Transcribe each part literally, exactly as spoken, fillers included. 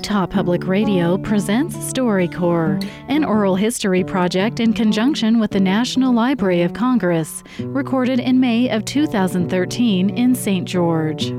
Utah Public Radio presents StoryCorps, an oral history project in conjunction with the National Library of Congress, recorded in May of two thousand thirteen in Saint George.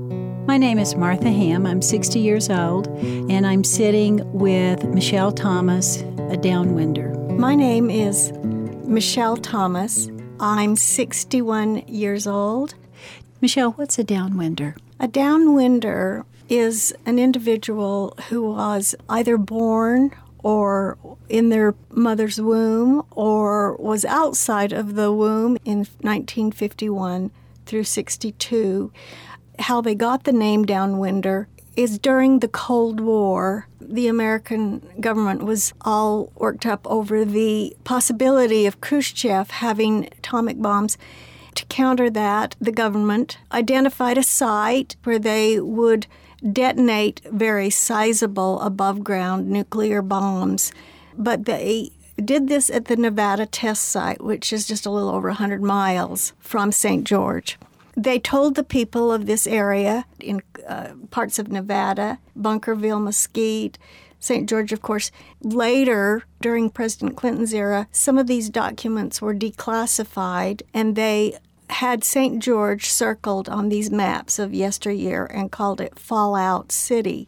My name is Martha Ham. I'm sixty years old, and I'm sitting with Michelle Thomas, a downwinder. My name is Michelle Thomas. I'm sixty-one years old. Michelle, what's a downwinder? A downwinder is an individual who was either born or in their mother's womb or was outside of the womb in nineteen fifty-one through sixty-two. How they got the name downwinder is during the Cold War. The American government was all worked up over the possibility of Khrushchev having atomic bombs. To counter that, the government identified a site where they would detonate very sizable above-ground nuclear bombs. But they did this at the Nevada test site, which is just a little over one hundred miles from Saint George. They told the people of this area in uh, parts of Nevada, Bunkerville, Mesquite, Saint George, of course. Later, during President Clinton's era, some of these documents were declassified, and they had Saint George circled on these maps of yesteryear and called it Fallout City,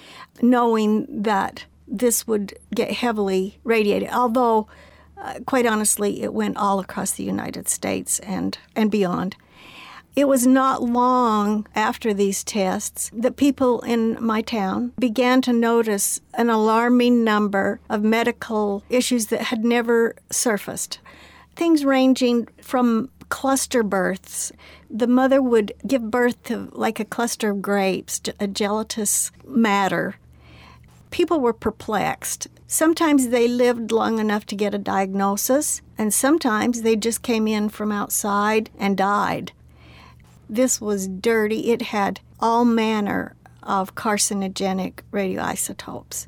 knowing that this would get heavily radiated, although, uh, quite honestly, it went all across the United States and, and beyond. It was not long after these tests that people in my town began to notice an alarming number of medical issues that had never surfaced. Things ranging from cluster births. The mother would give birth to like a cluster of grapes, a gelatinous matter. People were perplexed. Sometimes they lived long enough to get a diagnosis, and sometimes they just came in from outside and died. This was dirty. It had all manner of carcinogenic radioisotopes.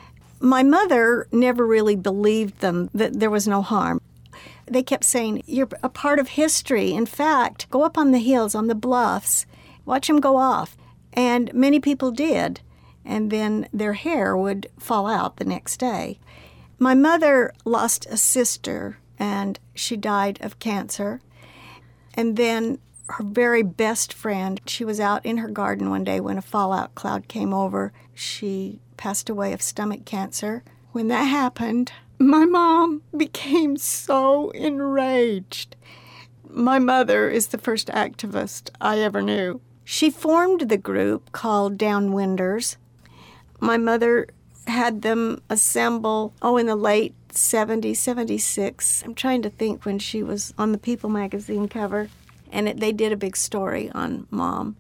My mother never really believed them, that there was no harm. They kept saying, you're a part of history. In fact, go up on the hills, on the bluffs, watch them go off. And many people did, and then their hair would fall out the next day. My mother lost a sister, and she died of cancer. And then her very best friend, she was out in her garden one day when a fallout cloud came over. She passed away of stomach cancer. When that happened, my mom became so enraged. My mother is the first activist I ever knew. She formed the group called Downwinders. My mother had them assemble, oh, in the late seventies, seventy-six. I'm trying to think when she was on the People magazine cover. And it, they did a big story on Mom.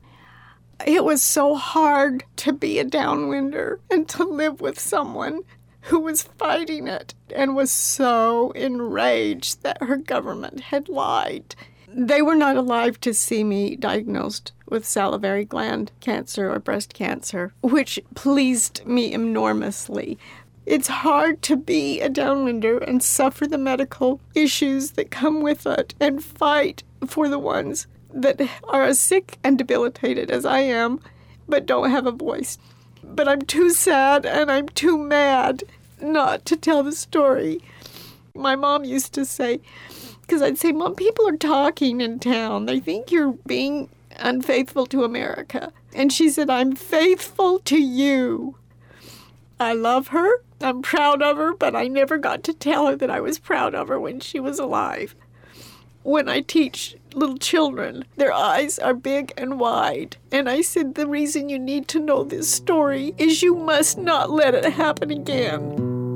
It was so hard to be a downwinder and to live with someone who was fighting it and was so enraged that her government had lied. They were not alive to see me diagnosed with salivary gland cancer or breast cancer, which pleased me enormously. It's hard to be a downwinder and suffer the medical issues that come with it and fight for the ones that are as sick and debilitated as I am, but don't have a voice. But I'm too sad and I'm too mad not to tell the story. My mom used to say, because I'd say, Mom, people are talking in town. They think you're being unfaithful to America. And she said, I'm faithful to you. I love her. I'm proud of her, but I never got to tell her that I was proud of her when she was alive. When I teach little children, their eyes are big and wide. And I said, the reason you need to know this story is you must not let it happen again.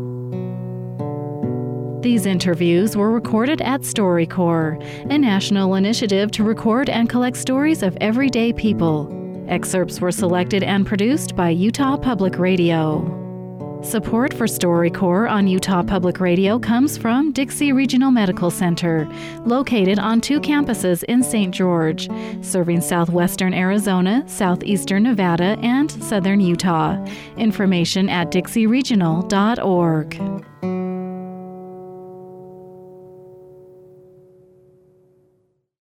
These interviews were recorded at StoryCorps, a national initiative to record and collect stories of everyday people. Excerpts were selected and produced by Utah Public Radio. Support for StoryCorps on Utah Public Radio comes from Dixie Regional Medical Center, located on two campuses in Saint George, serving southwestern Arizona, southeastern Nevada, and southern Utah. Information at dixie regional dot org.